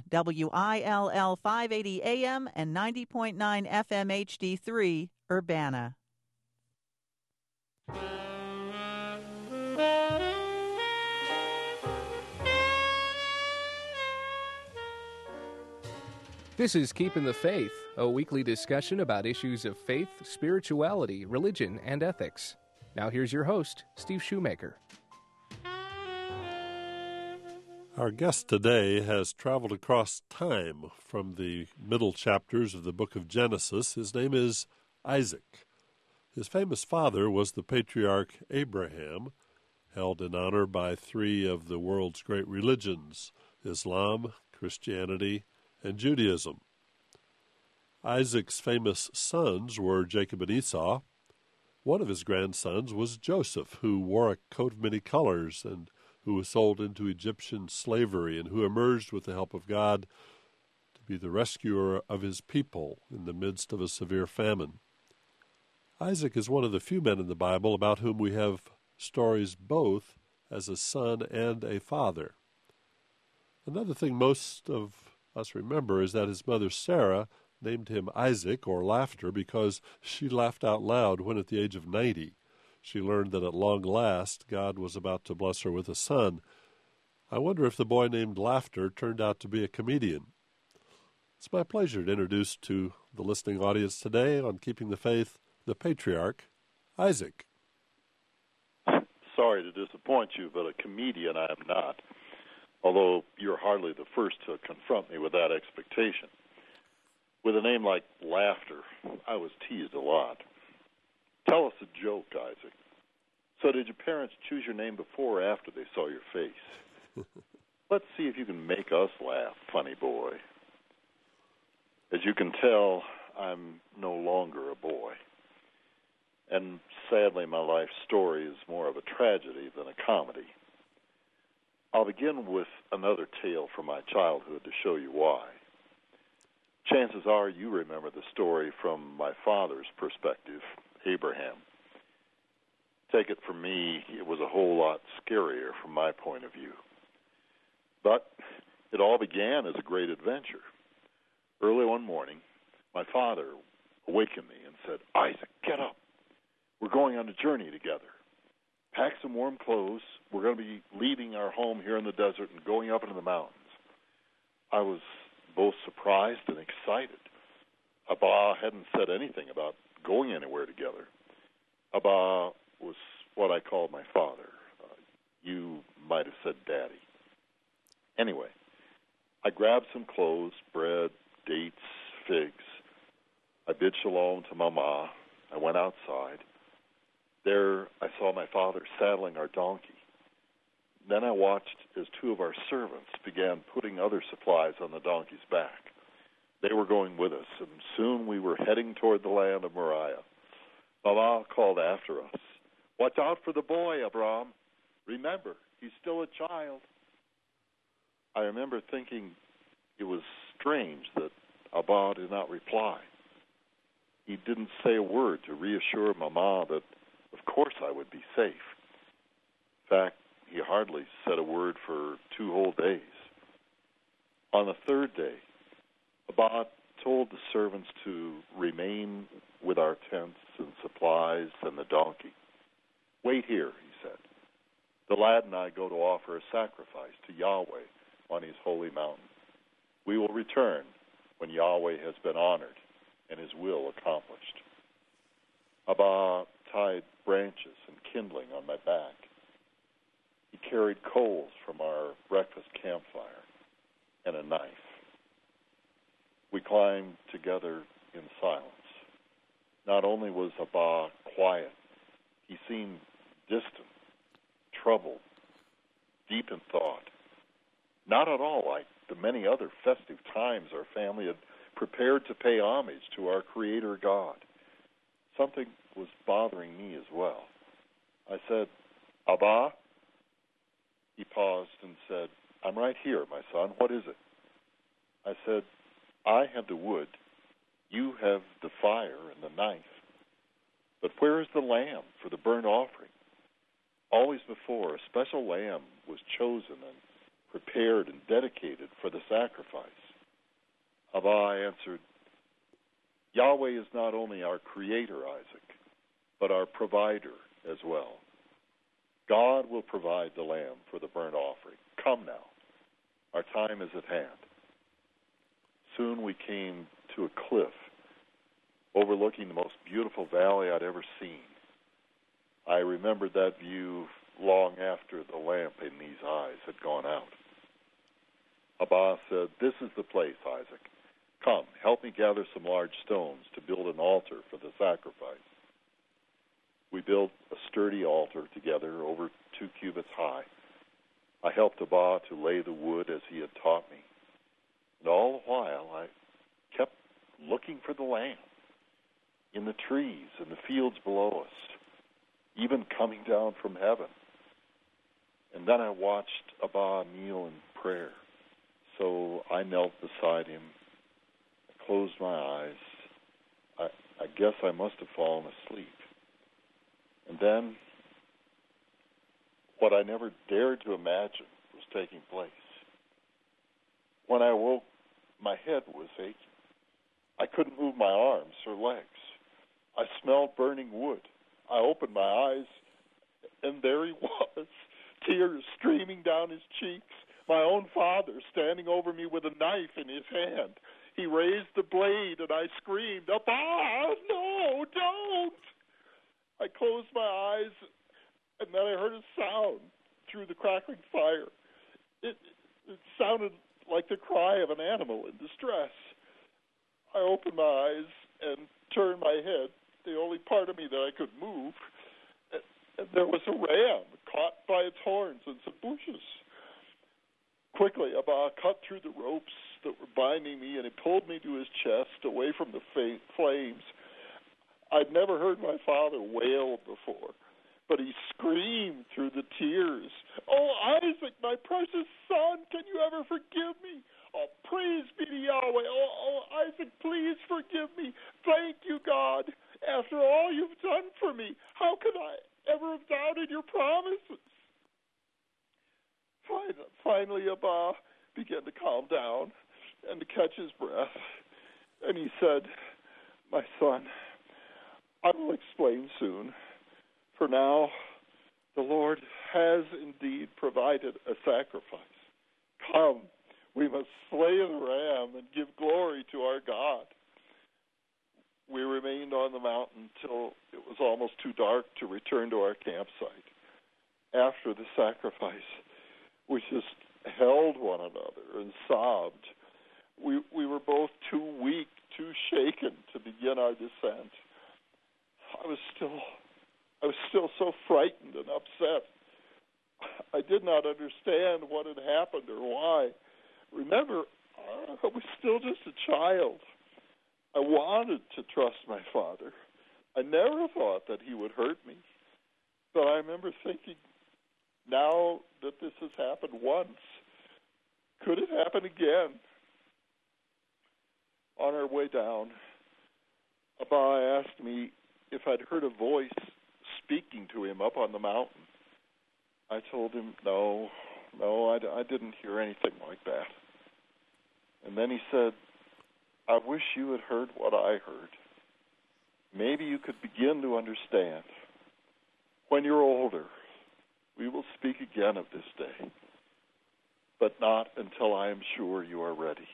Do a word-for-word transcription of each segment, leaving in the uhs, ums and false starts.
W I L L five eighty A M and ninety point nine F M H D three, Urbana. This is Keeping the Faith, a weekly discussion about issues of faith, spirituality, religion, and ethics. Now here's your host, Steve Shoemaker. Our guest today has traveled across time from the middle chapters of the book of Genesis. His name is Isaac. His famous father was the patriarch Abraham, held in honor by three of the world's great religions, Islam, Christianity, and Judaism. Isaac's famous sons were Jacob and Esau. One of his grandsons was Joseph, who wore a coat of many colors and who was sold into Egyptian slavery and who emerged with the help of God to be the rescuer of his people in the midst of a severe famine. Isaac is one of the few men in the Bible about whom we have stories both as a son and a father. Another thing most of us remember is that his mother Sarah named him Isaac, or laughter, because she laughed out loud when at the age of ninety she learned that at long last God was about to bless her with a son. I wonder if the boy named Laughter turned out to be a comedian. It's my pleasure to introduce to the listening audience today on Keeping the Faith, the patriarch, Isaac. Sorry to disappoint you, but a comedian I am not. Although you're hardly the first to confront me with that expectation. With a name like Laughter, I was teased a lot. Tell us a joke, Isaac. So did your parents choose your name before or after they saw your face? Let's see if you can make us laugh, funny boy. As you can tell, I'm no longer a boy. And sadly, my life story is more of a tragedy than a comedy. I'll begin with another tale from my childhood to show you why. Chances are you remember the story from my father's perspective, Abraham. Take it from me, it was a whole lot scarier from my point of view. But it all began as a great adventure. Early one morning, my father awakened me and said, "Isaac, get up. We're going on a journey together. Pack some warm clothes. We're going to be leaving our home here in the desert and going up into the mountains." I was both surprised and excited. Abba hadn't said anything about going anywhere together. Abba was what I called my father. Uh, you might have said daddy. Anyway, I grabbed some clothes, bread, dates, figs. I bid shalom to Mama. I went outside. There, I saw my father saddling our donkey. Then I watched as two of our servants began putting other supplies on the donkey's back. They were going with us, and soon we were heading toward the land of Moriah. Mama called after us, "Watch out for the boy, Abram. Remember, he's still a child." I remember thinking it was strange that Abba did not reply. He didn't say a word to reassure Mama that of course I would be safe. In fact, he hardly said a word for two whole days. On the third day, Abba told the servants to remain with our tents and supplies and the donkey. "Wait here," he said. "The lad and I go to offer a sacrifice to Yahweh on his holy mountain. We will return when Yahweh has been honored and his will accomplished." Abba tied branches and kindling on my back. He carried coals from our breakfast campfire and a knife. We climbed together in silence. Not only was Abba quiet, he seemed distant, troubled, deep in thought. Not at all like the many other festive times our family had prepared to pay homage to our Creator God. Something was bothering me as well. I said, "Abba?" He paused and said, "I'm right here, my son. What is it?" I said, "I have the wood. You have the fire and the knife. But where is the lamb for the burnt offering? Always before, a special lamb was chosen and prepared and dedicated for the sacrifice. Abba answered, Yahweh is not only our creator, Isaac, but our provider as well. God will provide the lamb for the burnt offering. Come now, our time is at hand. Soon we came to a cliff overlooking the most beautiful valley I'd ever seen. I remembered that view long after the lamp in these eyes had gone out. Abba said, This is the place, Isaac. Come, help me gather some large stones to build an altar for the sacrifice. We built a sturdy altar together over two cubits high. I helped Abba to lay the wood as he had taught me. And all the while I kept looking for the lamb in the trees and the fields below us, even coming down from heaven. And then I watched Abba kneel in prayer. So I knelt beside him, I closed my eyes. I, I guess I must have fallen asleep. And then, what I never dared to imagine was taking place. When I woke, my head was aching. I couldn't move my arms or legs. I smelled burning wood. I opened my eyes, and there he was, tears streaming down his cheeks. My own father standing over me with a knife in his hand. He raised the blade, and I screamed, Abba, no, don't! I closed my eyes, and then I heard a sound through the crackling fire. It, it sounded like the cry of an animal in distress. I opened my eyes and turned my head, the only part of me that I could move, and, and there was a ram caught by its horns in some bushes. Quickly, Abba cut through the ropes that were binding me, and he pulled me to his chest, away from the fa- flames. I'd never heard my father wail before, but he screamed through the tears, Oh, Isaac, my precious son, can you ever forgive me? Oh, praise be to Yahweh. Oh, oh, Isaac, please forgive me. Thank you, God. After all you've done for me, how could I ever have doubted your promises? Finally, Abba began to calm down and to catch his breath. And he said, My son, I will explain soon. For now, the Lord has indeed provided a sacrifice. Come, we must slay the ram and give glory to our God. We remained on the mountain till it was almost too dark to return to our campsite. After the sacrifice, we just held one another and sobbed. We we were both too weak, too shaken to begin our descent. I was still I was still so frightened and upset. I did not understand what had happened or why. Remember, I was still just a child. I wanted to trust my father. I never thought that he would hurt me. But I remember thinking, now that this has happened once, could it happen again? On our way down, Abba asked me if I'd heard a voice speaking to him up on the mountain. I told him, no, no, I, I didn't hear anything like that. And then he said, I wish you had heard what I heard. Maybe you could begin to understand. When you're older, we will speak again of this day, but not until I am sure you are ready.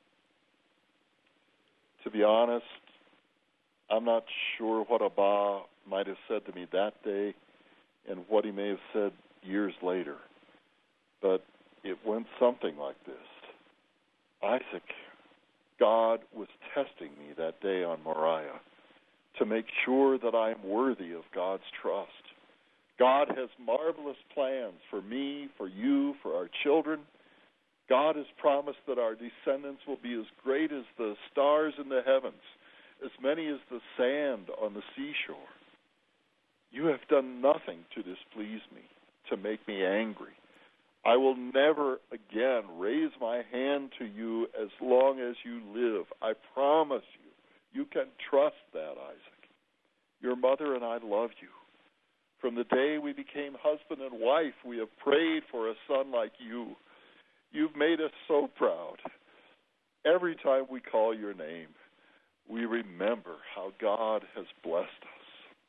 To be honest, I'm not sure what Abba might have said to me that day and what he may have said years later, but it went something like this. Isaac, God was testing me that day on Moriah to make sure that I am worthy of God's trust. God has marvelous plans for me, for you, for our children. God has promised that our descendants will be as great as the stars in the heavens, as many as the sand on the seashore. You have done nothing to displease me, to make me angry. I will never again raise my hand to you as long as you live. I promise you. You can trust that, Isaac. Your mother and I love you. From the day we became husband and wife, we have prayed for a son like you. You've made us so proud. Every time we call your name, we remember how God has blessed us.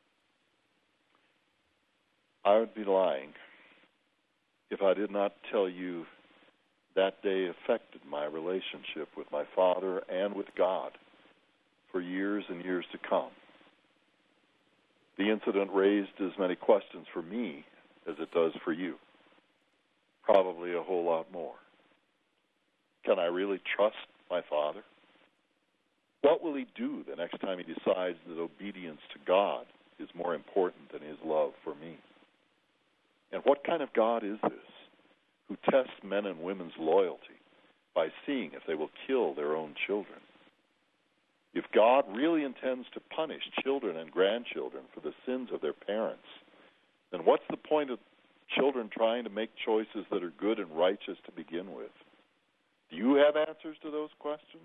I would be lying if I did not tell you that day affected my relationship with my Father and with God for years and years to come. The incident raised as many questions for me as it does for you. Probably a whole lot more. Can I really trust my Father? What will he do the next time he decides that obedience to God is more important than his love for me? And what kind of God is this who tests men and women's loyalty by seeing if they will kill their own children? If God really intends to punish children and grandchildren for the sins of their parents, then what's the point of children trying to make choices that are good and righteous to begin with? Do you have answers to those questions?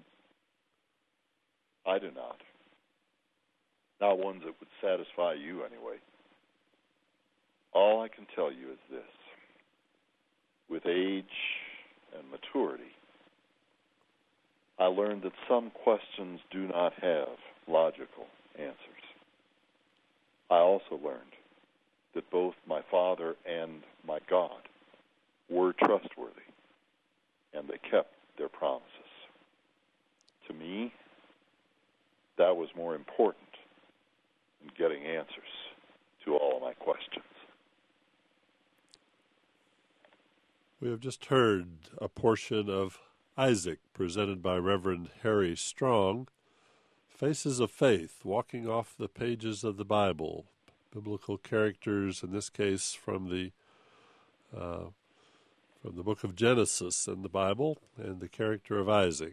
I do not. Not ones that would satisfy you anyway. All I can tell you is this. With age and maturity, I learned that some questions do not have logical answers. I also learned that both my Father and my God were trustworthy, and they kept their promises. To me, that was more important than getting answers to all of my questions. We have just heard a portion of Isaac, presented by Reverend Harry Strong, Faces of Faith, walking off the pages of the Bible, biblical characters, in this case from the uh, from the book of Genesis in the Bible, and the character of Isaac.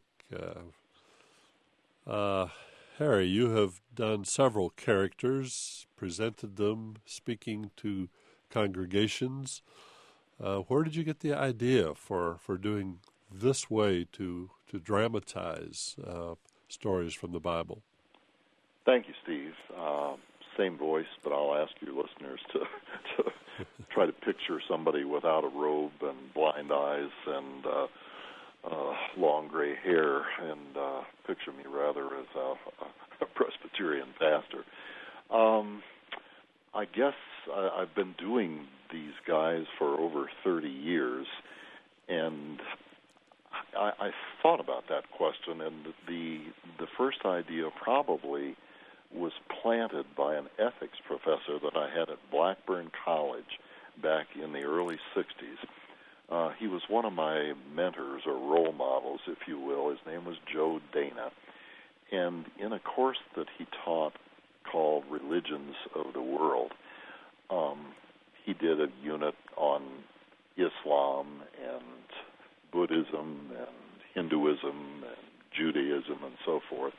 Uh, uh, Harry, you have done several characters, presented them, speaking to congregations. Uh, where did you get the idea for, for doing this way to to dramatize uh, stories from the Bible? Thank you, Steve. Uh, same voice, but I'll ask your listeners to, to try to picture somebody without a robe and blind eyes and uh, uh, long gray hair, and uh, picture me rather as a, a Presbyterian pastor. Um, I guess I, I've been doing these guys for over thirty years, and I, I thought about that question, and the the first idea probably was planted by an ethics professor that I had at Blackburn College back in the early sixties. Uh, he was one of my mentors or role models, if you will. His name was Joe Dana. And in a course that he taught called Religions of the World, um, he did a unit on Islam and Buddhism and Hinduism and Judaism and so forth.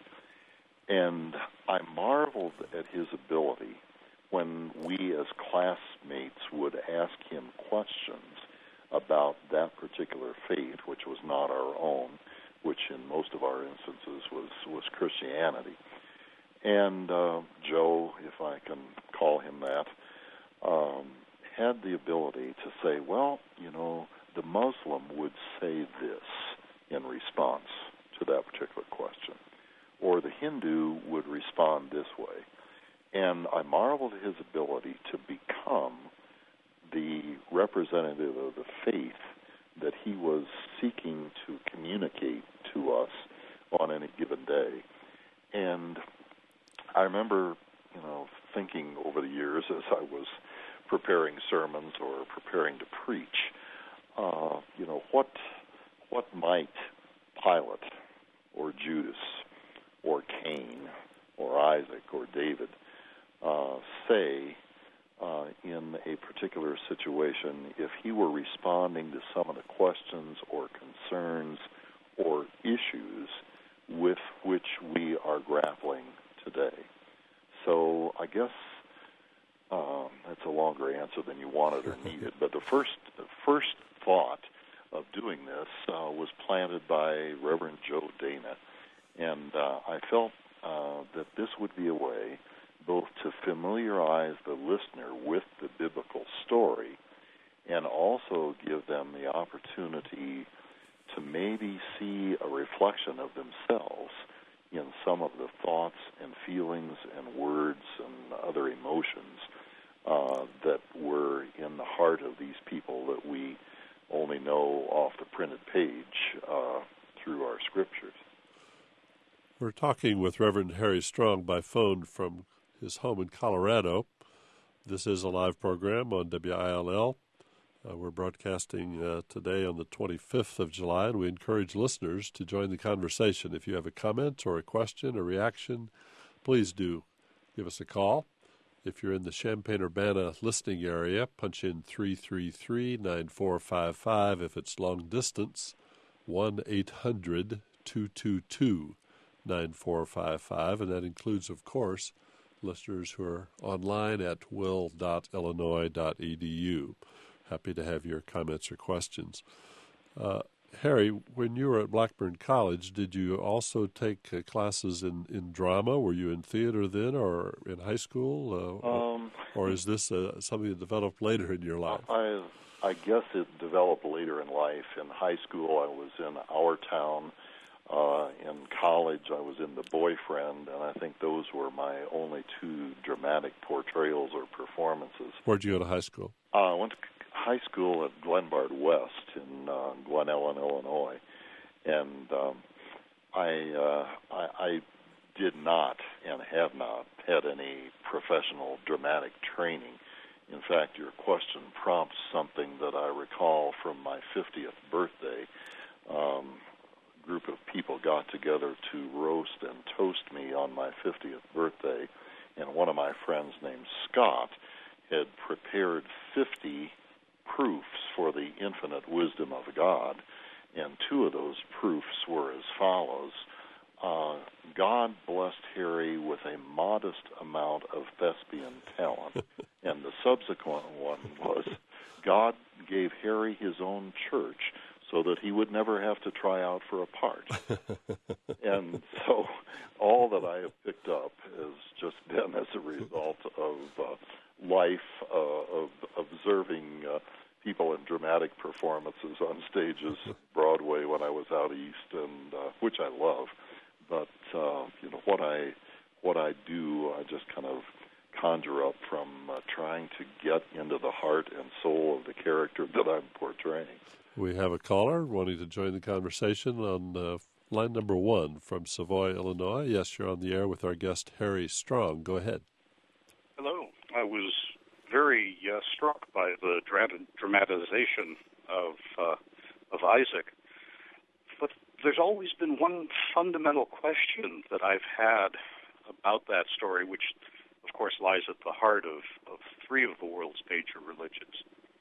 And I marveled at his ability when we as classmates would ask him questions about that particular faith, which was not our own, which in most of our instances was, was Christianity. And uh, Joe, if I can call him that, um, had the ability to say, well, you know, the Muslim would say this in response to that particular question, or the Hindu would respond this way. And I marveled at his ability to become the representative of the faith that he was seeking to communicate to us on any given day. And I remember, you know, thinking over the years as I was preparing sermons or preparing to preach, uh, you know, what what might Pilate or Judas or Cain or Isaac or David uh, say uh, in a particular situation if he were responding to some of the questions or concerns or issues with which we are grappling today. So I guess um, that's a longer answer than you wanted or needed. But the first, the first thought of doing this uh, was planted by Reverend Joe Dana. And uh, I felt uh, that this would be a way both to familiarize the listener with the biblical story and also give them the opportunity to maybe see a reflection of themselves in some of the thoughts and feelings and words and other emotions uh, that were in the heart of these people that we only know off the printed page uh, through our scriptures. We're talking with Reverend Harry Strong by phone from his home in Colorado. This is a live program on W I L L. Uh, we're broadcasting uh, today on the twenty-fifth of July, and we encourage listeners to join the conversation. If you have a comment or a question or reaction, please do give us a call. If you're in the Champaign-Urbana listening area, punch in three three three, nine four five five. If it's long distance, one eight hundred, two two two, nine four five five. And that includes, of course, listeners who are online at will dot illinois dot e d u. Happy to have your comments or questions. Uh, Harry, when you were at Blackburn College, did you also take uh, classes in, in drama? Were you in theater then or in high school? Uh, Um, or is this uh, something that developed later in your life? I, I guess it developed later in life. In high school, I was in Our Town. Uh, in college, I was in The Boyfriend, and I think those were my only two dramatic portrayals or performances. Where'd you go to high school? Uh, I went to high school at Glenbard West in uh, Glen Ellen, Illinois, and um, I, uh, I I did not and have not had any professional dramatic training. In fact, your question prompts something that I recall from my fiftieth birthday. Um, a group of people got together to roast and toast me on my fiftieth birthday, and one of my friends named Scott had prepared fifty proofs for the infinite wisdom of God, and two of those proofs were as follows. Uh, God blessed Harry with a modest amount of thespian talent, and the subsequent one was, God gave Harry his own church so that he would never have to try out for a part. And so all that I have picked up has just been as a result of uh, life, uh, of observing uh, people in dramatic performances on stages at Broadway when I was out east, and uh, which I love. But uh, you know what I what I do, I just kind of conjure up from uh, trying to get into the heart and soul of the character that I'm portraying. We have a caller wanting to join the conversation on uh, line number one from Savoy, Illinois. Yes, you're on the air with our guest, Harry Strong. Go ahead. Hello. I was very uh, struck by the dra- dramatization of uh, of Isaac. But there's always been one fundamental question that I've had about that story, which, of course, lies at the heart of, of three of the world's major religions.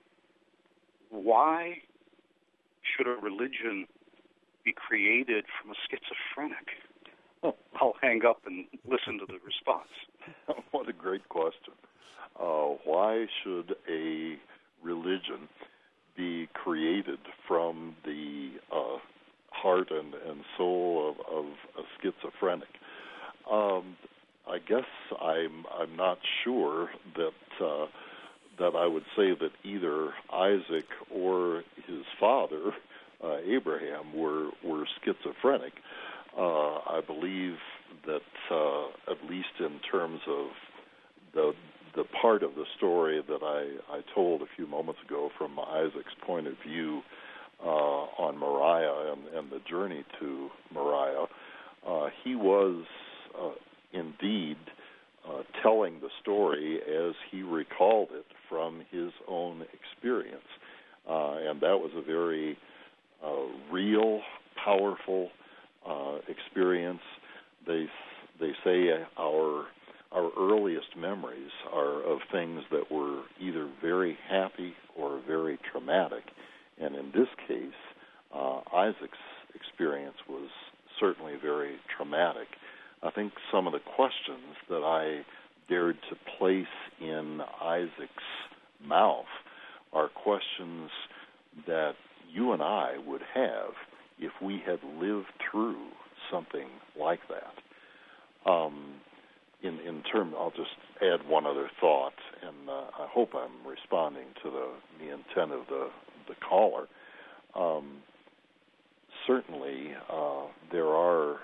Why should a religion be created from a schizophrenic? Oh. I'll hang up and listen to the response. What a great question. Uh, why should a religion be created from the uh, heart and, and soul of, of a schizophrenic? Um, I guess I'm I'm not sure that uh, that I would say that either Isaac or his father, uh, Abraham, were were schizophrenic. Uh, I believe that uh, at least in terms of the the part of the story that I, I told a few moments ago from Isaac's point of view uh, on Moriah and, and the journey to Moriah, uh, he was uh, indeed uh, telling the story as he recalled it from his own experience. Uh, and that was a very uh, real, powerful uh, experience. They they say our Our earliest memories are of things that were either very happy or very traumatic. And in this case, uh, Isaac's experience was certainly very traumatic. I think some of the questions that I dared to place in Isaac's mouth are questions that you and I would have if we had lived through something like that. Um, In, in term, I'll just add one other thought, and uh, I hope I'm responding to the, the intent of the, the caller. Um, certainly uh, there are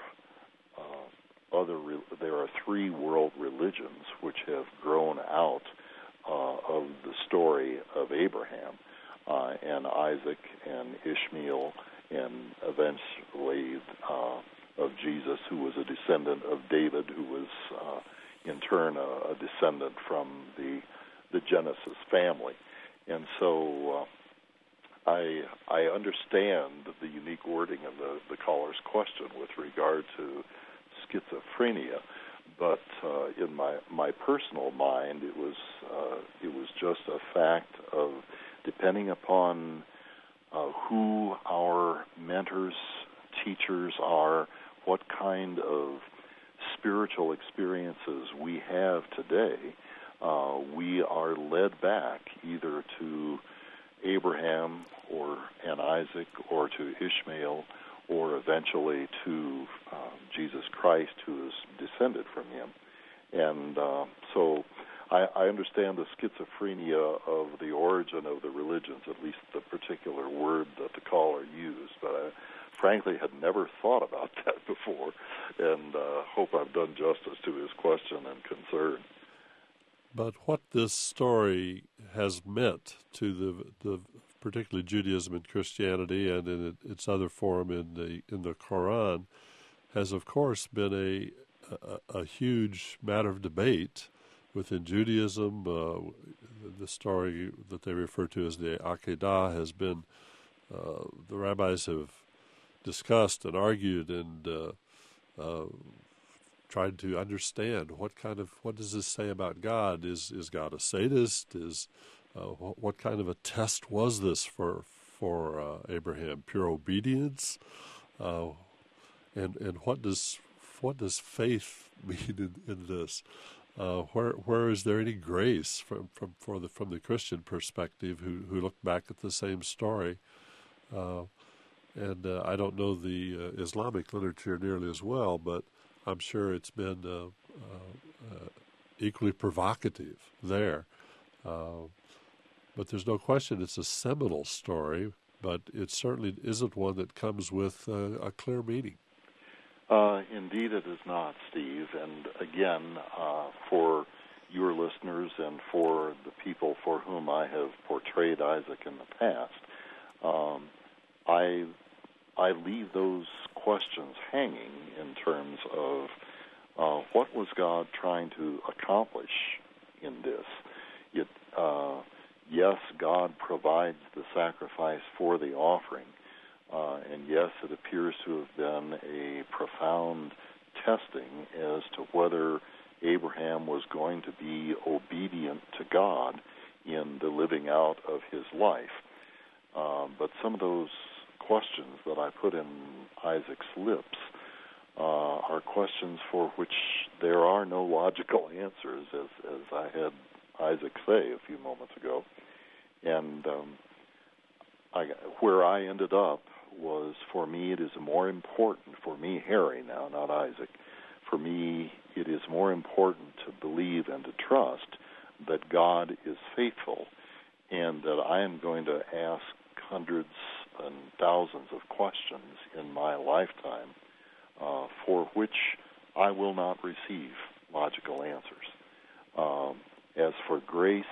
uh, other. Re- there are three world religions which have grown out uh, of the story of Abraham uh, and Isaac and Ishmael, and eventually uh, of Jesus, who was a descendant of David, who was uh, in turn a, a descendant from the the Genesis family. And so uh, I I understand the unique wording of the, the caller's question with regard to schizophrenia, but uh, in my, my personal mind, it was uh, it was just a fact of, depending upon uh, who our mentors, teachers are, what kind of spiritual experiences we have today, uh, we are led back either to Abraham or and Isaac, or to Ishmael, or eventually to uh, Jesus Christ, who is descended from him. And uh, so I, I understand the schizophrenia of the origin of the religions, at least the particular word that the caller used, but I frankly had never thought about that before, and uh, hope I've done justice to his question and concern. But what this story has meant to the the particularly Judaism and Christianity, and in its other form in the in the Quran, has of course been a a, a huge matter of debate within Judaism. Uh, the story that they refer to as the Akedah has been uh, the rabbis have discussed and argued and uh, uh, tried to understand what kind of what does this say about God? Is is God a sadist? Is uh, what, what kind of a test was this for for uh, Abraham? Pure obedience, uh, and and what does what does faith mean in, in this? Uh, where where is there any grace from from for the from the Christian perspective who who look back at the same story? Uh, and uh, I don't know the uh, Islamic literature nearly as well, but I'm sure it's been uh, uh, uh, equally provocative there. Uh, but there's no question it's a seminal story, but it certainly isn't one that comes with uh, a clear meaning. Uh, indeed it is not, Steve. And again, uh, for your listeners and for the people for whom I have portrayed Isaac in the past, um, I I leave those questions hanging in terms of uh, what was God trying to accomplish in this. It, uh, yes, God provides the sacrifice for the offering, uh, and yes, it appears to have been a profound testing as to whether Abraham was going to be obedient to God in the living out of his life. Uh, but some of those questions that I put in Isaac's lips uh, are questions for which there are no logical answers, as, as I had Isaac say a few moments ago. And um, I, where I ended up was, for me, it is more important, for me, Harry now, not Isaac, for me, it is more important to believe and to trust that God is faithful, and that I am going to ask hundreds and thousands of questions in my lifetime uh, for which I will not receive logical answers. Um, as for grace,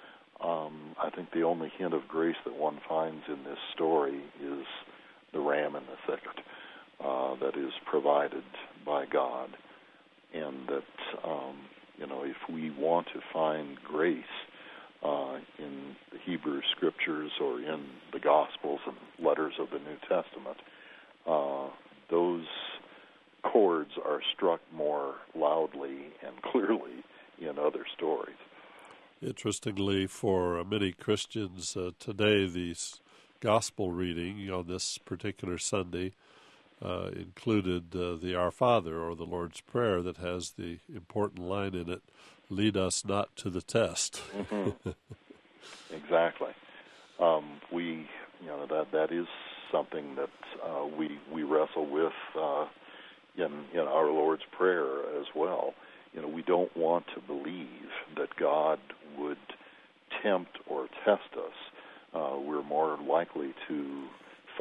um, I think the only hint of grace that one finds in this story is the ram in the thicket uh, that is provided by God. And that, um, you know, if we want to find grace uh, in the Hebrew Scriptures or in the Gospels and letters of the New Testament, uh, those chords are struck more loudly and clearly in other stories. Interestingly, for many Christians uh, today, the Gospel reading on this particular Sunday uh, included uh, the Our Father, or the Lord's Prayer, that has the important line in it, "Lead us not to the test." Mm-hmm. Exactly. Um, we, you know, that that is something that uh, we we wrestle with uh, in in our Lord's Prayer as well. You know, we don't want to believe that God would tempt or test us. Uh, we're more likely to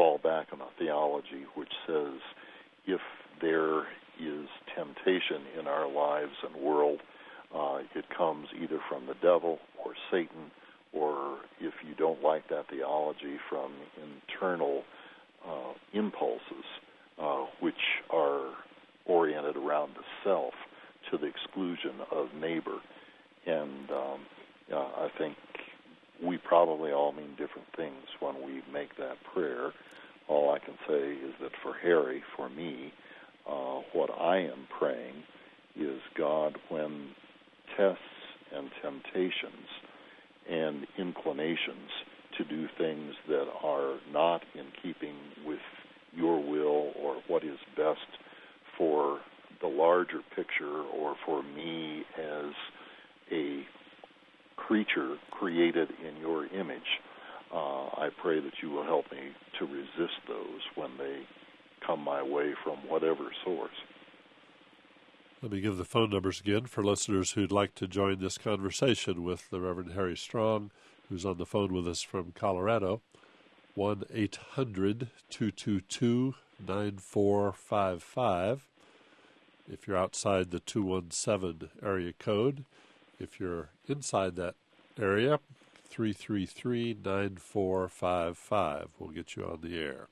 fall back on a theology which says if there is temptation in our lives and world, uh, it comes either from the devil or Satan, or if you don't like that theology, from internal uh, impulses uh, which are oriented around the self to the exclusion of neighbor. And um, uh, I think we probably all mean different things when we make that prayer. All I can say is that for Harry, for me, uh, what I am praying is, God, when tests and temptations and inclinations to do things that are not in keeping with your will or what is best for the larger picture or for me as a creature created in your image, uh, I pray that you will help me to resist those when they come my way from whatever source. Let me give the phone numbers again for listeners who'd like to join this conversation with the Reverend Harry Strong, who's on the phone with us from Colorado. one eight hundred two two two nine four five five. If you're outside the two one seven area code, if you're inside that area, three three three nine four five five will get you on the air.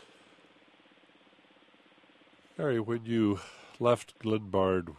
Harry, when you left Glenbard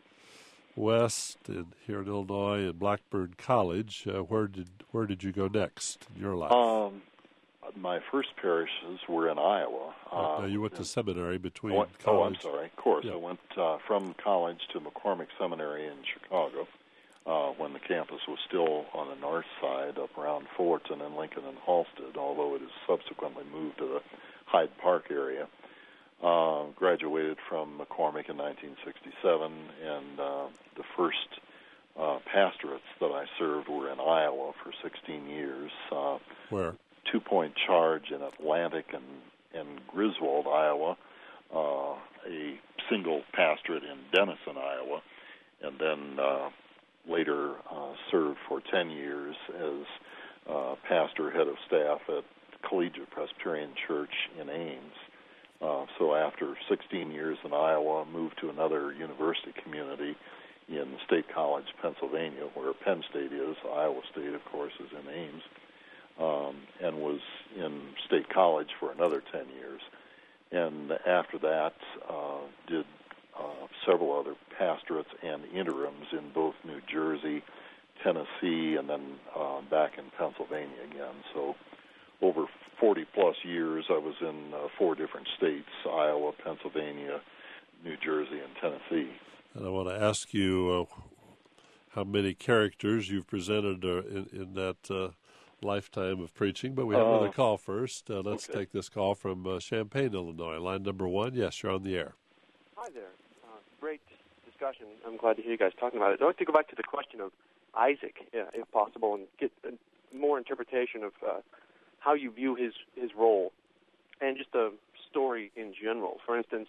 West in, here in Illinois and Blackburn College, uh, where did where did you go next in your life? Um, my first parishes were in Iowa. Uh, uh, now you went to seminary between went, college. Oh, I'm sorry. Of course, Yeah. I went uh, from college to McCormick Seminary in Chicago uh, when the campus was still on the north side, up around Fullerton and Lincoln and Halstead, although it has subsequently moved to the Hyde Park area. Uh, graduated from McCormick in nineteen sixty-seven, and uh, the first uh, pastorates that I served were in Iowa for sixteen years. Uh, Where? Two-point charge in Atlantic and, and Griswold, Iowa, uh, a single pastorate in Denison, Iowa, and then uh, later uh, served for ten years as uh, pastor, head of staff at Collegiate Presbyterian Church in Ames. Uh, so after sixteen years in Iowa, moved to another university community in State College, Pennsylvania, where Penn State is. Iowa State, of course, is in Ames, um, and was in State College for another ten years. And after that, uh, did uh, several other pastorates and interims in both New Jersey, Tennessee, and then uh, back in Pennsylvania again. So over forty-plus years, I was in uh, four different states, Iowa, Pennsylvania, New Jersey, and Tennessee. And I want to ask you uh, how many characters you've presented uh, in, in that uh, lifetime of preaching, but we have uh, another call first. Uh, let's okay. take this call from uh, Champaign, Illinois. Line number one. Yes, you're on the air. Hi there. Uh, great discussion. I'm glad to hear you guys talking about it. I'd like to go back to the question of Isaac, yeah, if possible, and get a more interpretation of uh, how you view his, his role and just the story in general. For instance,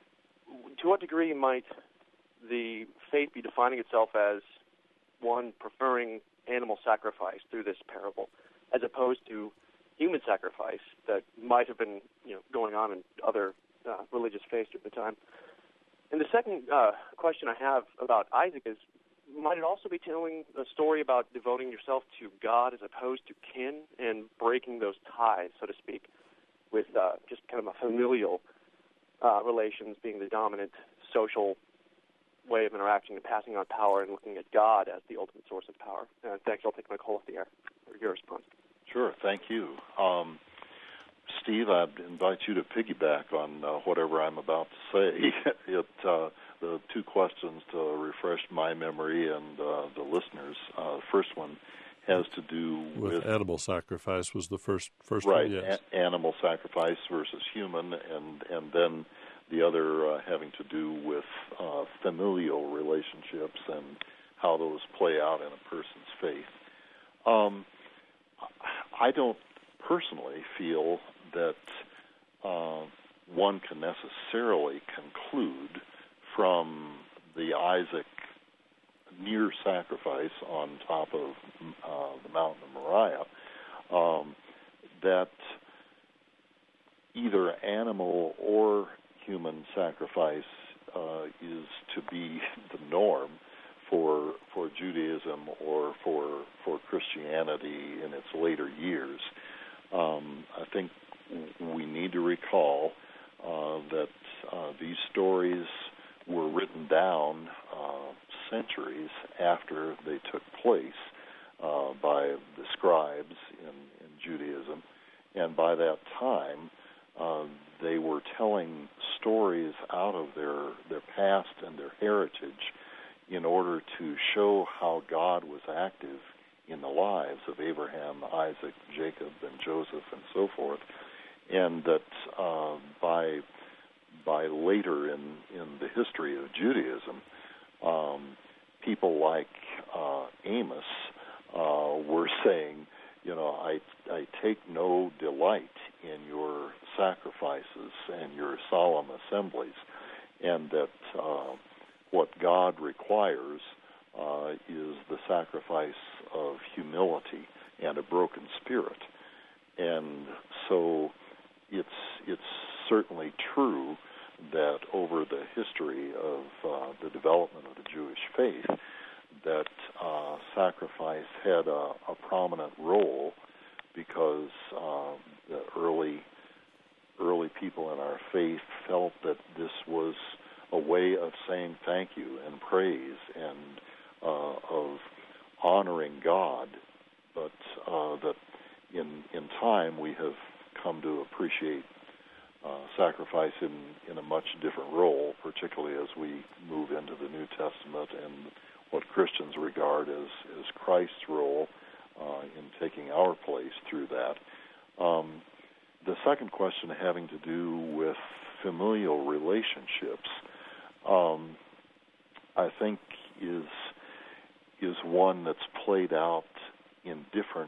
to what degree might the faith be defining itself as one preferring animal sacrifice through this parable, as opposed to human sacrifice that might have been, you know, going on in other uh, religious faiths at the time? And the second uh, question I have about Isaac is, might it also be telling a story about devoting yourself to God as opposed to kin and breaking those ties, so to speak, with uh, just kind of a familial uh, relations being the dominant social way of interaction and passing on power and looking at God as the ultimate source of power? Uh, thanks. I'll take my call off the air. Or your response. Sure. Thank you. Um, Steve, I'd invite you to piggyback on uh, whatever I'm about to say. it, uh, the two questions to refresh my memory and uh, the listeners. Uh, the first one has to do with, with animal sacrifice was the first first right, one, yes. a- animal sacrifice versus human, and and then the other uh, having to do with uh, familial relationships and how those play out in a person's faith. Um, I don't personally feel that uh, one can necessarily conclude from the Isaac near sacrifice on top of uh, the mountain of Moriah um, that either animal or human sacrifice uh, is to be the norm for for Judaism or for for Christianity in its later years. Um, I think we need to recall uh, that uh, these stories were written down uh, centuries after they took place uh, by the scribes in, in Judaism, and by that time uh, they were telling stories out of their, their past and their heritage in order to show how God was active in the lives of Abraham, Isaac, Jacob, and Joseph, and so forth, and that uh, by by later in, in the history of Judaism, um, people like uh, Amos uh, were saying, you know, I, I take no delight in your sacrifices and your solemn assemblies, and that uh, what God requires uh, is the sacrifice of humility and a broken spirit. And so it's it's certainly true that over the history of uh, the development of the Jewish faith, that uh, sacrifice had a, a prominent role because uh, the early early people in our faith felt that this was a way of saying thank you and praise and uh, of honoring God, but uh, that in in time we have come to appreciate uh, sacrifice in, in a much different role, particularly as we move into the New Testament and what Christians regard as, as Christ's role uh, in taking our place through that. Um, the second question having to do with familial relationships, um, I think is is one that's played out in different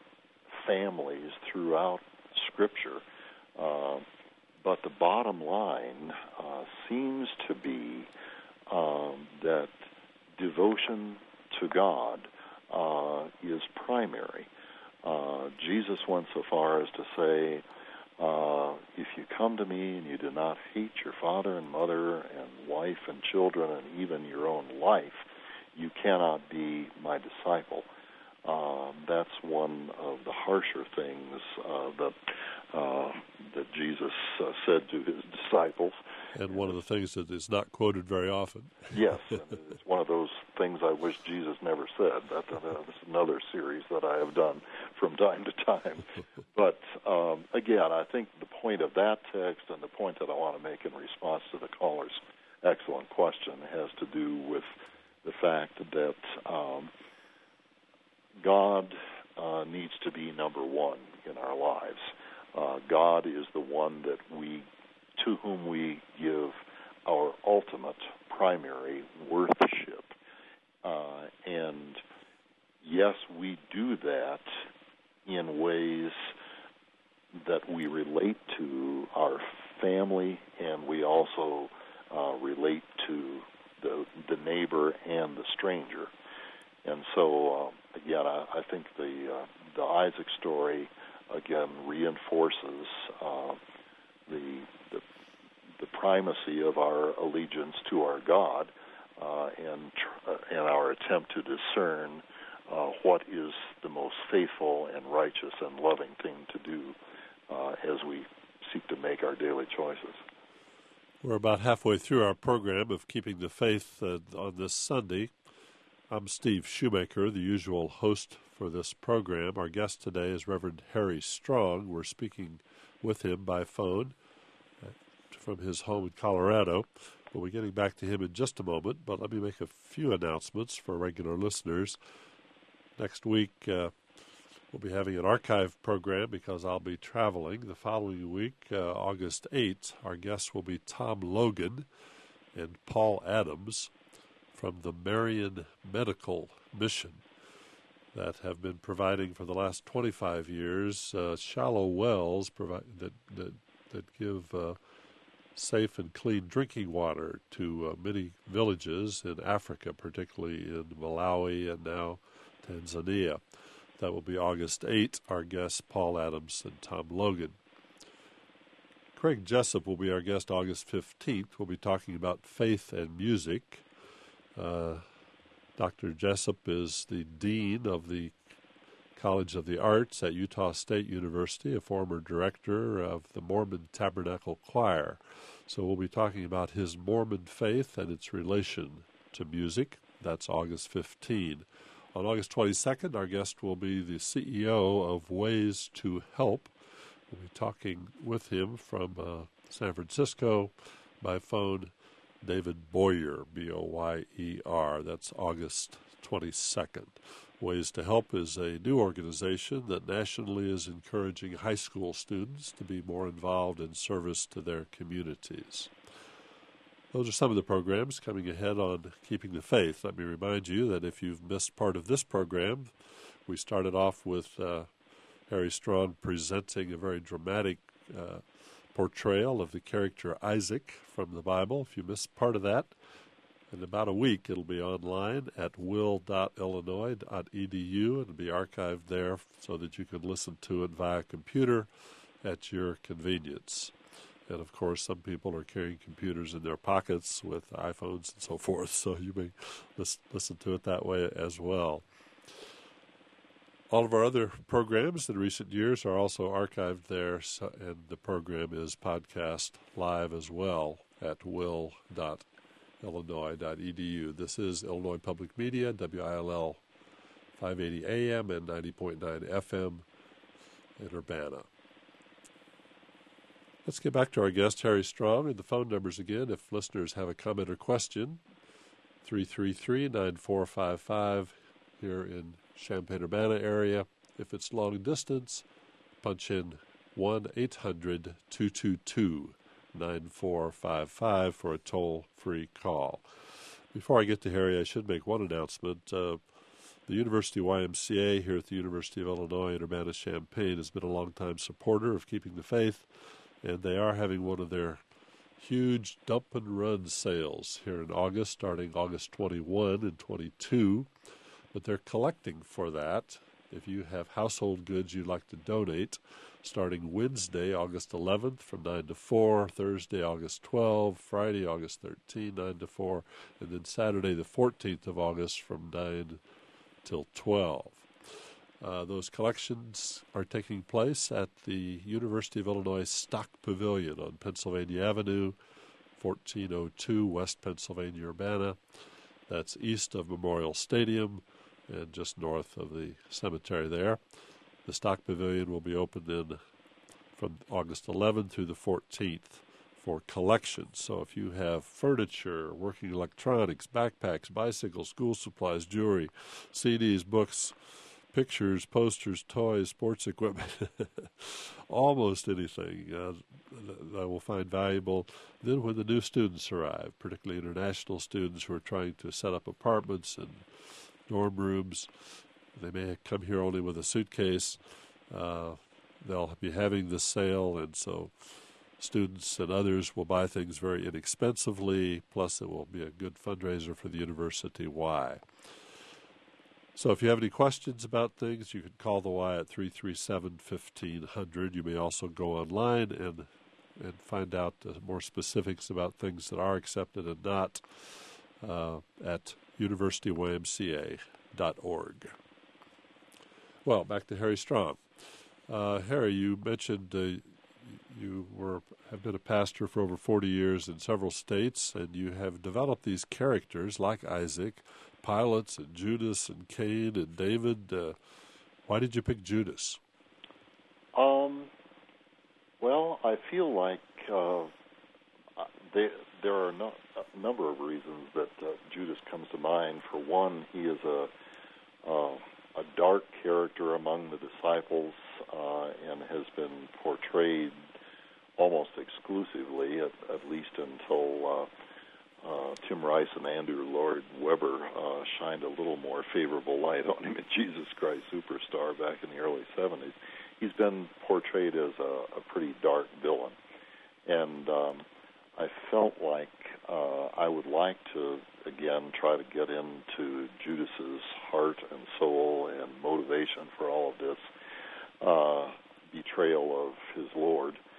families throughout Scripture. Uh, but the bottom line uh, seems to be um, that devotion to God uh, is primary. Uh, Jesus went so far as to say, uh, if you come to me and you do not hate your father and mother and wife and children and even your own life, you cannot be my disciple. Uh, that's one of the harsher things uh, that uh, that Jesus uh, said to his disciples. And one of the things that is not quoted very often. Yes, and it's one of those things I wish Jesus never said. That, uh, that's another series that I have done from time to time. But um, again, I think the point of that text and the point that I want to make in response to the caller's excellent question has to do with the fact that um, God uh, needs to be number one in our lives. Uh, God is the one that we, to whom we give our ultimate primary worship. Uh, and yes, we do that in ways that we relate to our family, and we also uh, relate to the, the neighbor and the stranger. And so, uh, again, I, I think the uh, the Isaac story again reinforces uh, the, the the primacy of our allegiance to our God uh, and tr- and our attempt to discern uh, what is the most faithful and righteous and loving thing to do uh, as we seek to make our daily choices. We're about halfway through our program of Keeping the Faith uh, on this Sunday. I'm Steve Shoemaker, the usual host for this program. Our guest today is Reverend Harry Strong. We're speaking with him by phone from his home in Colorado. We'll be getting back to him in just a moment, but let me make a few announcements for regular listeners. Next week, uh, we'll be having an archive program because I'll be traveling. The following week, uh, August eighth, our guests will be Tom Logan and Paul Adams from the Marian Medical Mission that have been providing for the last twenty-five years uh, shallow wells provide, that, that, that give uh, safe and clean drinking water to uh, many villages in Africa, particularly in Malawi and now Tanzania. That will be August eighth. Our guests, Paul Adams and Tom Logan. Craig Jessup will be our guest August fifteenth. We'll be talking about faith and music. Uh, Doctor Jessup is the Dean of the College of the Arts at Utah State University, a former director of the Mormon Tabernacle Choir. So we'll be talking about his Mormon faith and its relation to music. That's August fifteenth. On August twenty-second, our guest will be the C E O of Ways to Help. We'll be talking with him from uh, San Francisco by phone, David Boyer, B O Y E R. That's August twenty-second. Ways to Help is a new organization that nationally is encouraging high school students to be more involved in service to their communities. Those are some of the programs coming ahead on Keeping the Faith. Let me remind you that if you've missed part of this program, we started off with uh, Harry Strong presenting a very dramatic uh, portrayal of the character Isaac from the Bible. If you missed part of that, in about a week it'll be online at will dot illinois dot e d u. It'll be archived there so that you can listen to it via computer at your convenience. And, of course, some people are carrying computers in their pockets with iPhones and so forth, so you may listen, listen to it that way as well. All of our other programs in recent years are also archived there, so, and the program is podcast live as well at will dot illinois dot e d u. This is Illinois Public Media, W I L L five eighty A M and ninety point nine F M in Urbana. Let's get back to our guest, Harry Strong, and the phone numbers again. If listeners have a comment or question, three three three, nine four five five here in Champaign-Urbana area. If it's long distance, punch in one eight hundred two two two nine four five five for a toll-free call. Before I get to Harry, I should make one announcement. Uh, the University Y M C A here at the University of Illinois in Urbana-Champaign has been a longtime supporter of Keeping the Faith, and they are having one of their huge dump and run sales here in August, starting August twenty-first and twenty-second. But they're collecting for that. If you have household goods you'd like to donate, starting Wednesday, August eleventh from nine to four, Thursday, August twelfth, Friday, August thirteenth, nine to four, and then Saturday, the fourteenth of August from nine till twelve. Uh, those collections are taking place at the University of Illinois Stock Pavilion on Pennsylvania Avenue, fourteen oh two West Pennsylvania, Urbana. That's east of Memorial Stadium and just north of the cemetery there. The Stock Pavilion will be open in from August eleventh through the fourteenth for collections. So if you have furniture, working electronics, backpacks, bicycles, school supplies, jewelry, C Ds, books, pictures, posters, toys, sports equipment, almost anything uh, that I will find valuable. Then when the new students arrive, particularly international students who are trying to set up apartments and dorm rooms, they may come here only with a suitcase. Uh, they'll be having this sale, and so students and others will buy things very inexpensively, plus it will be a good fundraiser for the University Y. So if you have any questions about things, you can call the Y at three three seven, fifteen hundred. You may also go online and and find out uh, more specifics about things that are accepted and not uh, at university y m c a dot org. Well, back to Harry Strong. Uh, Harry, you mentioned uh, you were have been a pastor for over forty years in several states, and you have developed these characters like Isaac, Pilots and Judas and Cain and David. Uh, why did you pick Judas? Um, well, I feel like uh, they, there are no, a number of reasons that uh, Judas comes to mind. For one, he is a uh, a dark character among the disciples uh, and has been portrayed almost exclusively, at, at least until uh, uh, Tim Rice and Andrew Lloyd Webber uh, shined a little more favorable light on him in Jesus Christ Superstar back in the early seventies. He's been portrayed as a, a pretty dark villain. And um, I felt like uh, I would like to, again, try to get into Judas's heart and soul and motivation for all of this uh, betrayal of his Lord.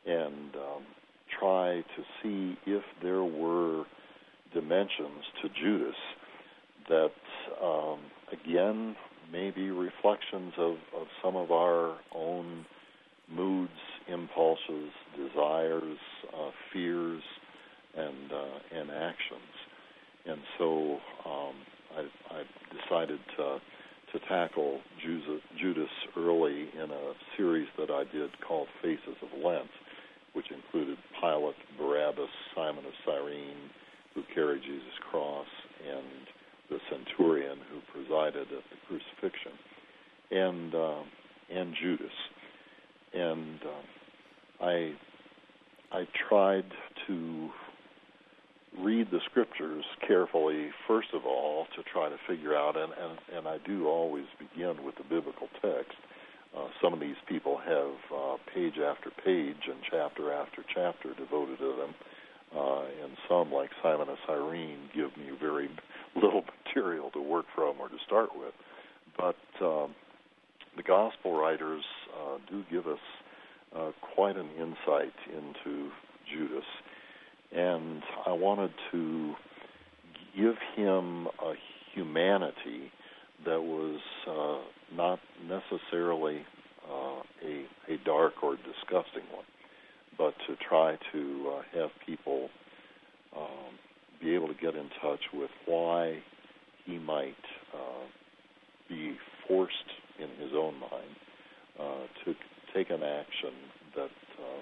and um, try to see if there were dimensions to Judas that, um, again, maybe reflections of, of some of our own moods, impulses, desires, uh, fears, and uh, and actions. And so um, I, I decided to to tackle Judas early in a series that I did called Faces of Lent, which included Pilate, Barabbas, Simon of Cyrene, who carried Jesus' cross, and the centurion who presided at the crucifixion, and uh, and Judas. And uh, I I tried to read the scriptures carefully, first of all, to try to figure out, and, and, and I do always begin with the biblical text. Uh, some of these people have uh, page after page and chapter after chapter devoted to them, uh, and some, like Simon of Cyrene, give me very little material to work from or to start with. But um, the gospel writers uh, do give us uh, quite an insight into Judas. And I wanted to give him a humanity that was uh, not necessarily uh, a, a dark or disgusting one, but to try to uh, have people um, be able to get in touch with why he might uh, be forced in his own mind uh, to take an action that uh,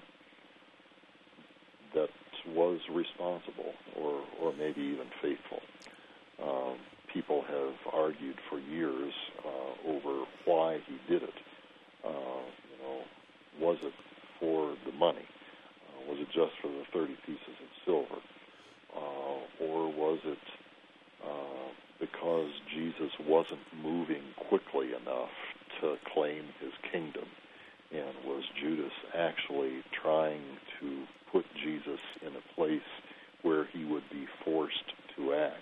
that was responsible or, or maybe even faithful. Um, people have argued for years uh, over why he did it. Uh, you know, was it for the money? Uh, was it just for the thirty pieces of silver? Uh, or was it uh, because Jesus wasn't moving quickly enough to claim his kingdom? And was Judas actually trying to put Jesus in a place where he would be forced to act?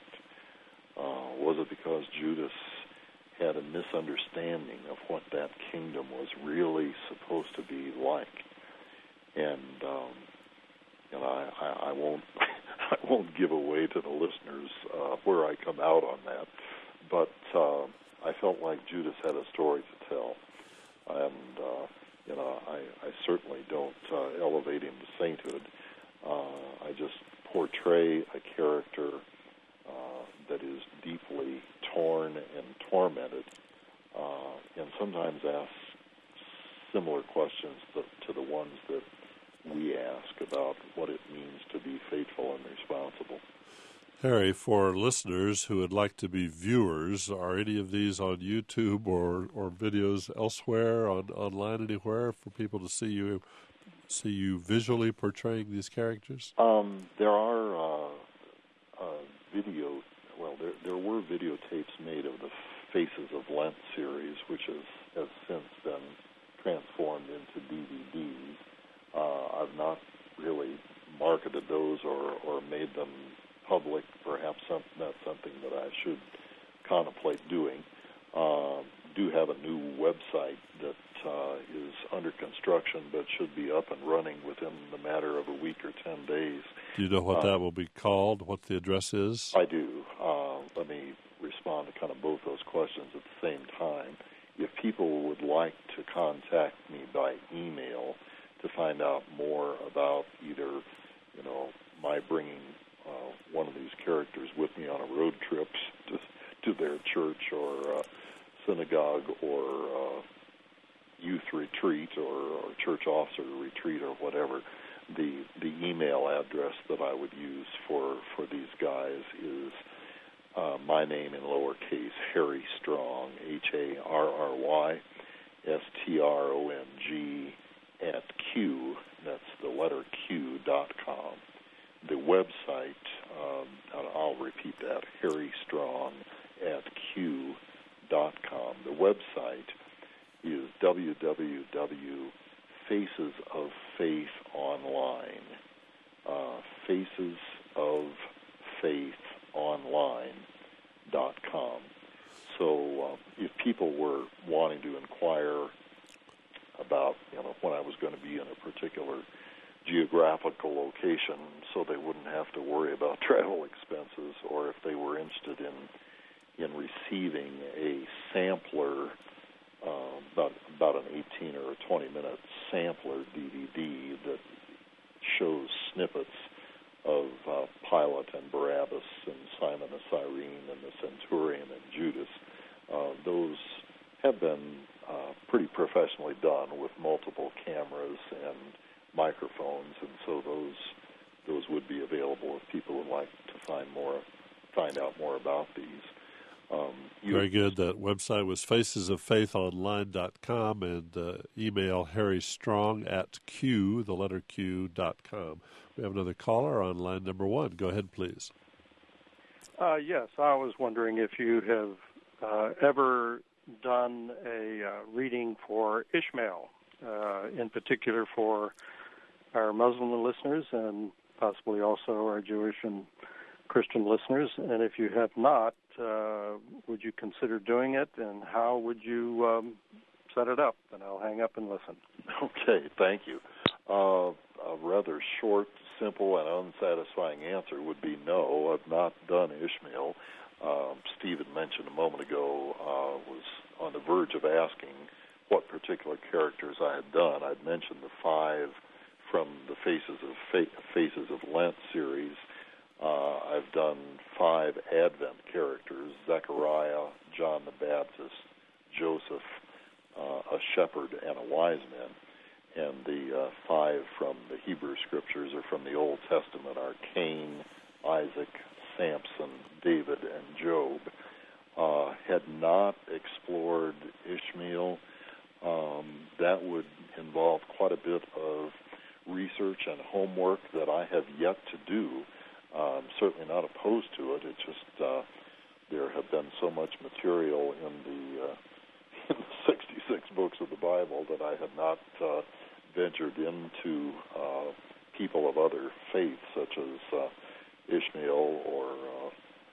Uh, was it because Judas had a misunderstanding of what that kingdom was really supposed to be like? And um, you know, I, I, I won't I won't give away to the listeners uh, where I come out on that, but uh, I felt like Judas had a story to tell, and uh, you know, I, I certainly don't uh, elevate him to sainthood. Uh, I just portray a character uh, that is deeply torn and tormented, uh, and sometimes asks similar questions to, to the ones that we ask about what it means to be faithful and responsible. Harry, for listeners who would like to be viewers, are any of these on YouTube or, or videos elsewhere, on online anywhere, for people to see you see you visually portraying these characters? Um, there are uh, uh, video, well, there, there were videotapes made of the Faces of Lent series, which has, has since been transformed into D V Ds. Uh, I've not really marketed those or, or made them public. Perhaps some, that's something that I should contemplate doing. Uh, do have a new website that uh, is under construction, but should be up and running within the matter of a week or ten days. Do you know what uh, that will be called, what the address is? I do. Uh, let me respond to kind of both those questions at the same time. If people would like to contact me by email to find out more about either, you know, my bringing uh, one of these characters with me on a road trip to, to their church or uh, synagogue or uh, youth retreat or, or church officer retreat or whatever, the the email address that I would use for, for these guys is uh, my name in lowercase, Harry Strong, H A R R Y S T R O N G at Q, that's the letter Q, dot com. The website, um, and I'll repeat that, Harry Strong at Q dot com. The website is w w w dot faces of faith online. Uh, faces of faith online dot com. So uh, if people were wanting to inquire about, you know, when I was going to be in a particular geographical location so they wouldn't have to worry about travel expenses, or if they were interested in in receiving a sampler, uh, about about an eighteen or a twenty minute sampler D V D that shows snippets of uh, Pilate and Barabbas and Simon of Cyrene and the Centurion and Judas. Uh, those have been uh, pretty professionally done with multiple cameras and microphones, and so those those would be available if people would like to find more, find out more about these. Um, Very good. That website was faces of faith online dot com, and uh, email Harry Strong at Q, the letter Q, dot com. We have another caller on line number one. Go ahead, please. Uh, yes, I was wondering if you have uh, ever done a uh, reading for Ishmael, uh, in particular for our Muslim listeners and possibly also our Jewish and Christian listeners. And if you have not, uh, would you consider doing it, and how would you um, set it up? And I'll hang up and listen. Okay, thank you. Uh, a rather short, simple, and unsatisfying answer would be no. I've not done Ishmael. Um, Stephen mentioned a moment ago, uh, was on the verge of asking what particular characters I had done. I'd mentioned the five from the Faces of Fa- Faces of Lent series. Uh, I've done five Advent characters: Zechariah, John the Baptist, Joseph, uh, a shepherd, and a wise man. And the uh, five from the Hebrew Scriptures or from the Old Testament are Cain, Isaac, Samson, David, and Job. Uh, had not explored Ishmael. Um, that would involve quite a bit of research and homework that I have yet to do. Uh, I'm certainly not opposed to it. It's just uh, there have been so much material in the, uh, in the sixty-six books of the Bible that I have not uh, ventured into uh, people of other faiths, such as uh, Ishmael or uh,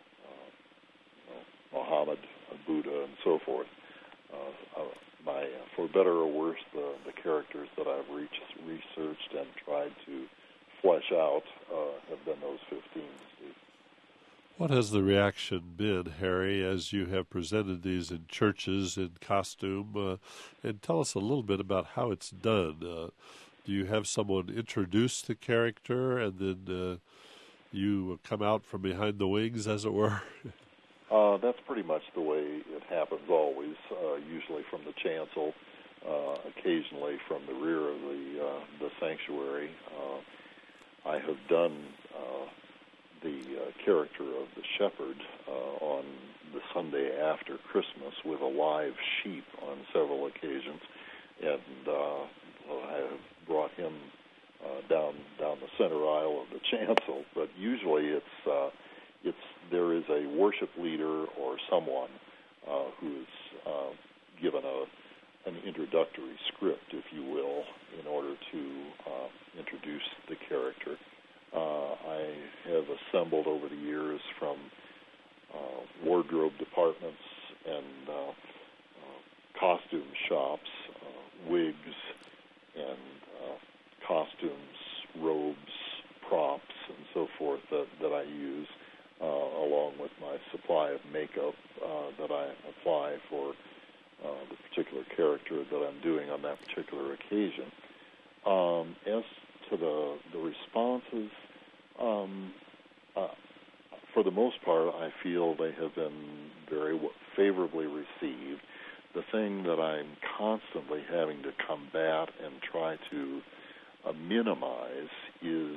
uh, Muhammad, Buddha, and so forth. Uh, uh, my, for better or worse, the, the characters that I've reached, researched and tried to flesh out uh, have been those fifteen. Steve. What has the reaction been, Harry, as you have presented these in churches in costume? Uh, and tell us a little bit about how it's done. Uh, do you have someone introduce the character and then uh, you come out from behind the wings, as it were? Uh, that's pretty much the way it happens always, uh, usually from the chancel, uh, occasionally from the rear of the, uh, the sanctuary. Uh, I have done uh, the uh, character of the shepherd uh, on the Sunday after Christmas with a live sheep on several occasions, and uh, I have brought him uh, down down the center aisle of the chancel. But usually it's uh, it's there is a worship leader or someone uh, who is uh, given a an introductory script, if you will, in order to uh, introduce the character. Uh, I have assembled over the years from uh, wardrobe departments and uh, uh, costume shops, uh, wigs and uh, costumes, robes, props, and so forth that, that I use, uh, along with my supply of makeup uh, that I apply for Uh, the particular character that I'm doing on that particular occasion. Um, as to the the responses, um, uh, for the most part, I feel they have been very w- favorably received. The thing that I'm constantly having to combat and try to uh, minimize is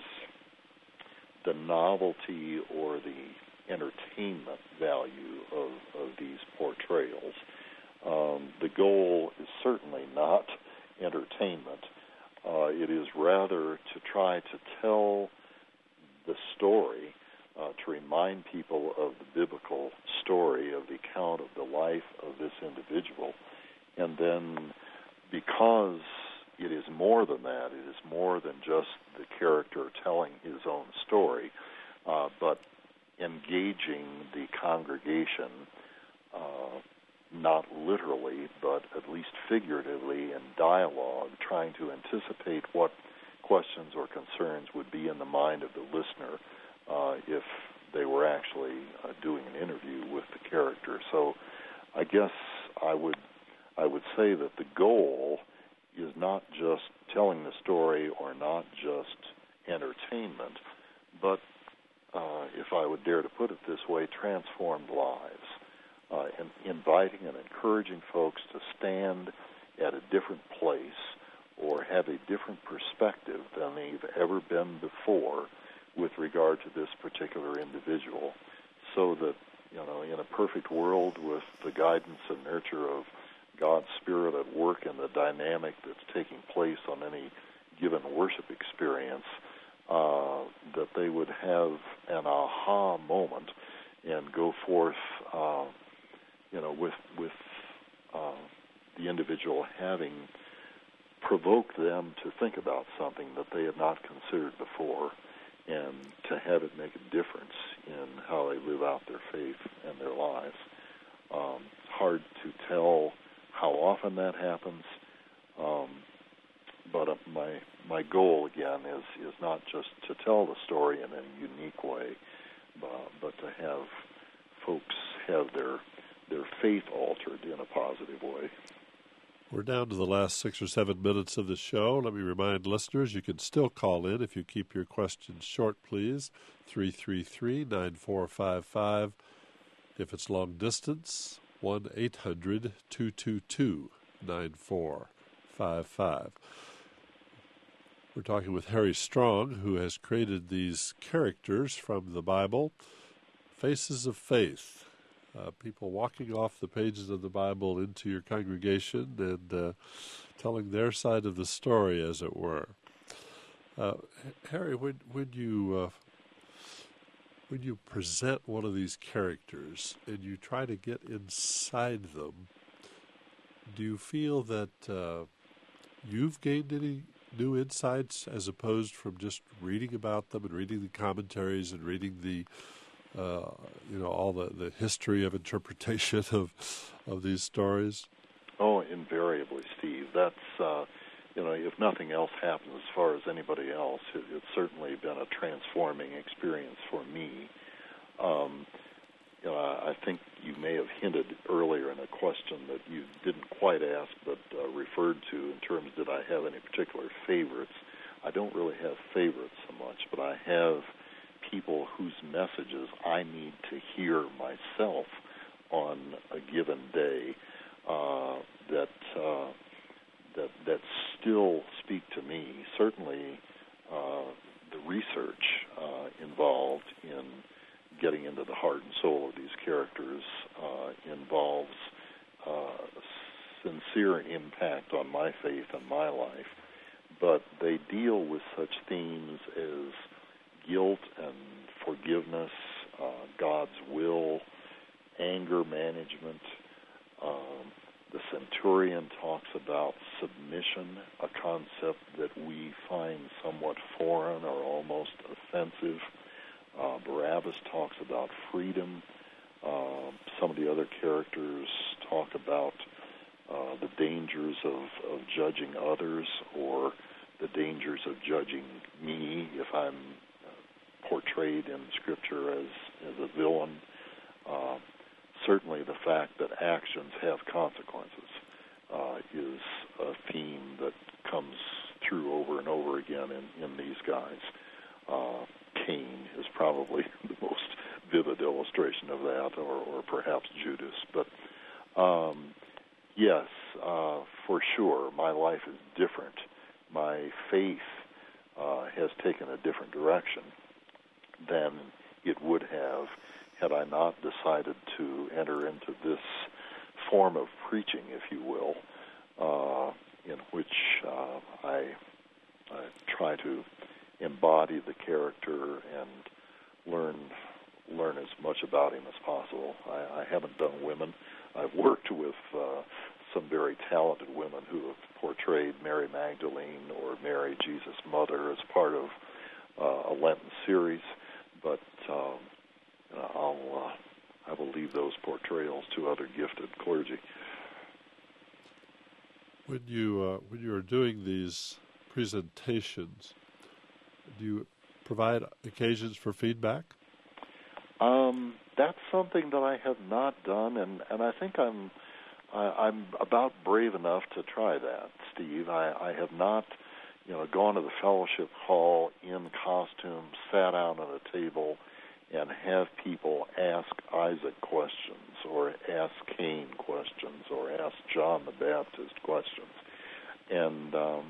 the novelty or the entertainment value of, of these portrayals. Um, the goal is certainly not entertainment. Uh, it is rather to try to tell the story, uh, to remind people of the biblical story of the account of the life of this individual. And then because it is more than that, it is more than just the character telling his own story, uh, but engaging the congregation uh, not literally, but at least figuratively in dialogue, trying to anticipate what questions or concerns would be in the mind of the listener uh, if they were actually uh, doing an interview with the character. So I guess I would I would say that the goal is not just telling the story or not just entertainment, but uh, if I would dare to put it this way, transformed lives, uh, and inviting and encouraging folks to stand at a different place or have a different perspective than they've ever been before with regard to this particular individual, so that, you know, in a perfect world with the guidance and nurture of God's Spirit at work in the dynamic that's taking place on any given worship experience, uh, that they would have an aha moment and go forth, uh, you know, with with uh, the individual having provoked them to think about something that they had not considered before, and to have it make a difference in how they live out their faith and their lives. Um, it's hard to tell how often that happens, um, but uh, my my goal again is is not just to tell the story in a unique way, but, but to have folks have their their faith altered in a positive way. We're down to the last six or seven minutes of the show. Let me remind listeners you can still call in if you keep your questions short, please. three three three, nine four five five. If it's long distance, one eight hundred, two two two, nine four five five. We're talking with Harry Strong, who has created these characters from the Bible, Faces of Faith. Uh, people walking off the pages of the Bible into your congregation and uh, telling their side of the story, as it were. Uh, Harry, when when you uh, when you present one of these characters and you try to get inside them, do you feel that uh, you've gained any new insights as opposed from just reading about them and reading the commentaries and reading the Uh, you know, all the, the history of interpretation of of these stories? Oh, invariably, Steve. That's, uh, you know, if nothing else happens as far as anybody else, it, it's certainly been a transforming experience for me. Um, you know, I think you may have hinted earlier in a question that you didn't quite ask but uh, referred to in terms, did I have any particular favorites? I don't really have favorites so much, but I have people whose messages I need to hear myself on a given day uh, that uh, that that still speak to me. Certainly, uh, the research uh, involved in getting into the heart and soul of these characters uh, involves uh, sincere impact on my faith and my life. But they deal with such themes as guilt and forgiveness, uh, God's will, anger management. Um, the centurion talks about submission, a concept that we find somewhat foreign or almost offensive. Uh, Barabbas talks about freedom. Uh, some of the other characters talk about uh, the dangers of, of judging others, or the dangers of judging me if I'm portrayed in Scripture as, as a villain. Uh, certainly the fact that actions have consequences uh, is a theme that comes through over and over again in, in these guys. Uh, Cain is probably the most vivid illustration of that, or, or perhaps Judas. But um, yes, uh, for sure, my life is different. My faith uh, has taken a different direction than it would have had I not decided to enter into this form of preaching, if you will, uh, in which uh, I, I try to embody the character and learn learn as much about him as possible. I, I haven't done women. I've worked with uh, some very talented women who have portrayed Mary Magdalene or Mary, Jesus' mother, as part of uh, a Lenten series. But um, I'll uh, I will leave those portrayals to other gifted clergy. When you uh, when you are doing these presentations. Do you provide occasions for feedback? Um, that's something that I have not done, and, and I think I'm I, I'm about brave enough to try that, Steve. I, I have not, you know, gone to the fellowship hall in costume, sat down at a table, and have people ask Isaac questions, or ask Cain questions, or ask John the Baptist questions. And um,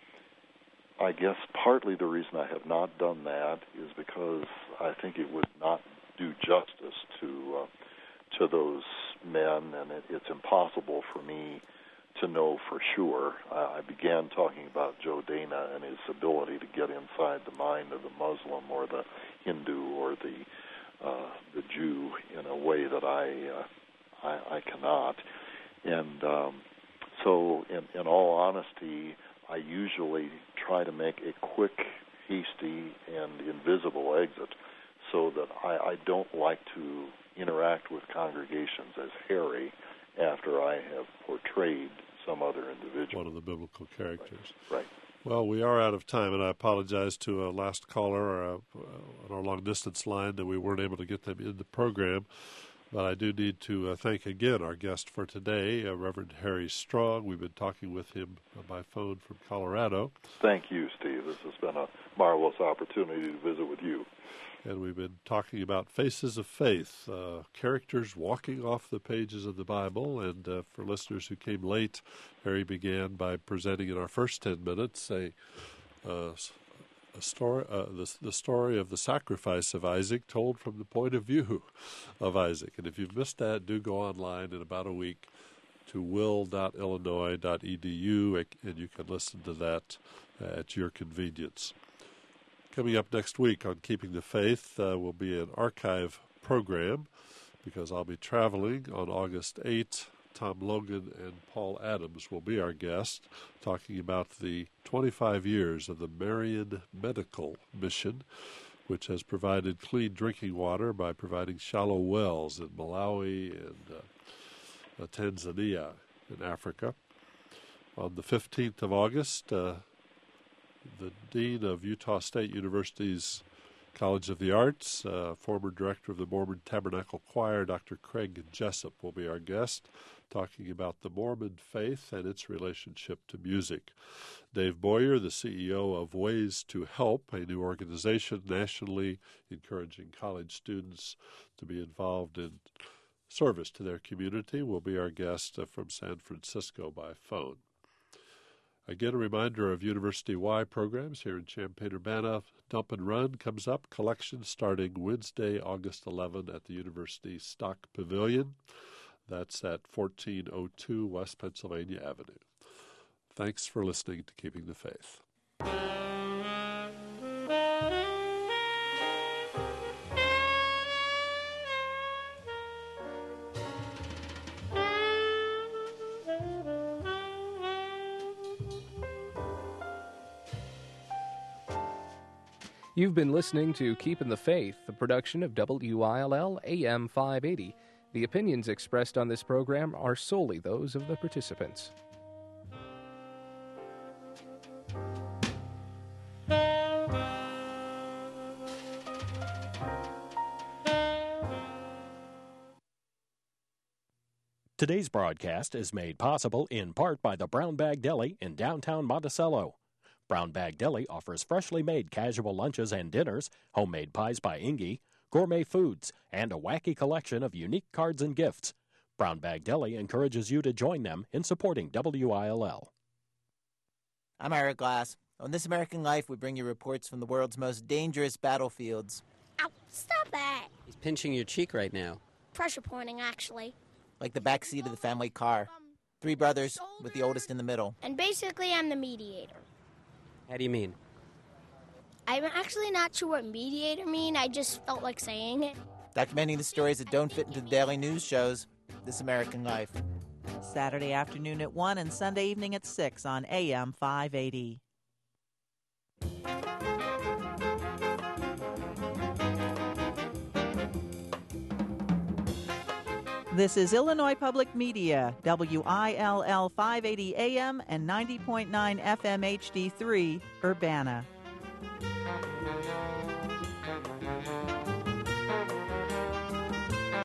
I guess partly the reason I have not done that is because I think it would not do justice to uh, to those men, and it, it's impossible for me to know for sure. I, I began talking about Joe Dana and his ability to get inside the mind of the Muslim or the Hindu or the uh, the Jew in a way that I uh, I, I cannot. And um, so, in, in all honesty, I usually try to make a quick, hasty, and invisible exit, so that I, I don't like to interact with congregations as Harry after I have portrayed some other individual. One of the biblical characters. Right. right. Well, we are out of time, and I apologize to a last caller uh, on our long-distance line that we weren't able to get them in the program. But I do need to uh, thank again our guest for today, uh, Reverend Harry Strong. We've been talking with him uh, by phone from Colorado. Thank you, Steve. This has been a marvelous opportunity to visit with you. And we've been talking about Faces of Faith, uh, characters walking off the pages of the Bible. And uh, for listeners who came late, Harry began by presenting in our first ten minutes a, uh, a story, uh, the, the story of the sacrifice of Isaac told from the point of view of Isaac. And if you've missed that, do go online in about a week to will dot illinois dot e d u, and you can listen to that uh, at your convenience. Coming up next week on Keeping the Faith uh, will be an archive program, because I'll be traveling on August eighth. Tom Logan and Paul Adams will be our guests, talking about the twenty-five years of the Marian Medical Mission, which has provided clean drinking water by providing shallow wells in Malawi and uh, uh, Tanzania in Africa. On the fifteenth of August, uh, the Dean of Utah State University's College of the Arts, uh, former director of the Mormon Tabernacle Choir, Doctor Craig Jessup, will be our guest, talking about the Mormon faith and its relationship to music. Dave Boyer, the C E O of Ways to Help, a new organization nationally encouraging college students to be involved in service to their community, will be our guest uh, from San Francisco by phone. Again, a reminder of University Y programs here in Champaign-Urbana. Dump and Run comes up. Collection starting Wednesday, August eleventh at the University Stock Pavilion. That's at fourteen oh two West Pennsylvania Avenue. Thanks for listening to Keeping the Faith. You've been listening to Keeping the Faith, a production of W I L L A M five eighty. The opinions expressed on this program are solely those of the participants. Today's broadcast is made possible in part by the Brown Bag Deli in downtown Monticello. Brown Bag Deli offers freshly made casual lunches and dinners, homemade pies by Ingy, gourmet foods, and a wacky collection of unique cards and gifts. Brown Bag Deli encourages you to join them in supporting W I L L. I'm Ira Glass. On This American Life, we bring you reports from the world's most dangerous battlefields. Ow, stop that. He's pinching your cheek right now. Pressure pointing, actually. Like the back seat of the family car. Three brothers, with the oldest in the middle. And basically, I'm the mediator. How do you mean? I'm actually not sure what mediator mean. I just felt like saying it. Documenting the stories that don't fit into the daily news shows. This American Life. Saturday afternoon at one and Sunday evening at six on A M five eighty. This is Illinois Public Media, W I L L five eighty A M and ninety point nine F M H D three, Urbana.